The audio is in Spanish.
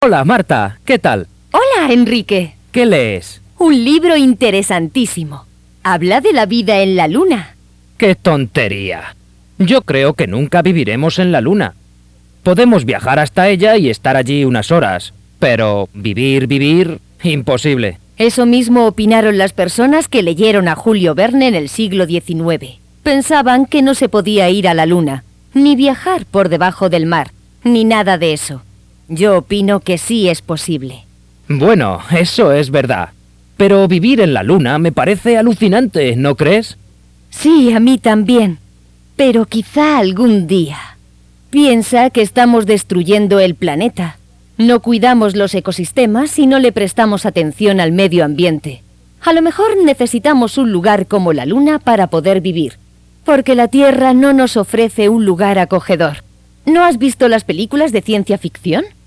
Hola, Marta, ¿qué tal? Hola, Enrique. ¿Qué lees? Un libro interesantísimo. Habla de la vida en la Luna. ¡Qué tontería! Yo creo que nunca viviremos en la Luna. Podemos viajar hasta ella y estar allí unas horas, pero vivir, imposible. Eso mismo opinaron las personas que leyeron a Julio Verne en el siglo XIX. Pensaban que no se podía ir a la Luna, ni viajar por debajo del mar, ni nada de eso. Yo opino que sí es posible. Bueno, eso es verdad. Pero vivir en la Luna me parece alucinante, ¿no crees? Sí, a mí también. Pero quizá algún día. Piensa que estamos destruyendo el planeta. No cuidamos los ecosistemas y no le prestamos atención al medio ambiente. A lo mejor necesitamos un lugar como la Luna para poder vivir, porque la Tierra no nos ofrece un lugar acogedor. ¿No has visto las películas de ciencia ficción?